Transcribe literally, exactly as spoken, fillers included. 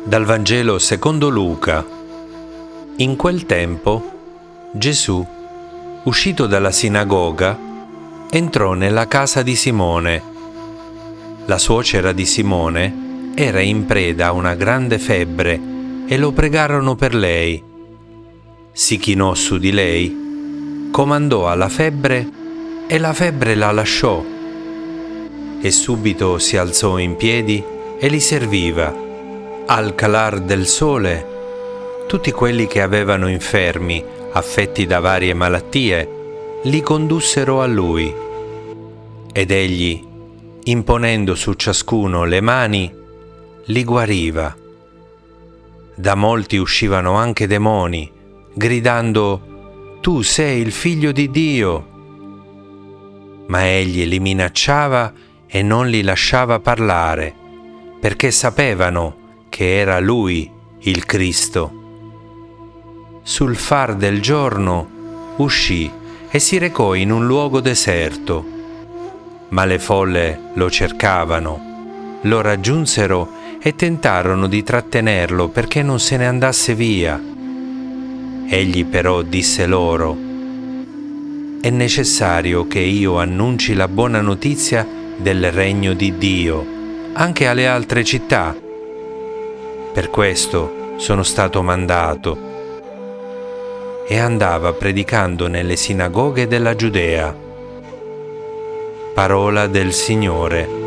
Dal Vangelo secondo Luca. In quel tempo Gesù, uscito dalla sinagoga, entrò nella casa di Simone. La suocera di Simone era in preda a una grande febbre e lo pregarono per lei. Si chinò su di lei, comandò alla febbre e la febbre la lasciò. E subito si alzò in piedi e li serviva. Al calar del sole, tutti quelli che avevano infermi, affetti da varie malattie, li condussero a lui. Ed egli, imponendo su ciascuno le mani, li guariva. Da molti uscivano anche demoni, gridando: «Tu sei il Figlio di Dio!» Ma egli li minacciava e non li lasciava parlare, perché sapevano che era lui il Cristo. Sul far del giorno uscì e si recò in un luogo deserto. Ma le folle lo cercavano, lo raggiunsero e tentarono di trattenerlo perché non se ne andasse via. Egli però disse loro: «È necessario che io annunci la buona notizia del regno di Dio anche alle altre città. Per questo sono stato mandato». E andava predicando nelle sinagoghe della Giudea. Parola del Signore.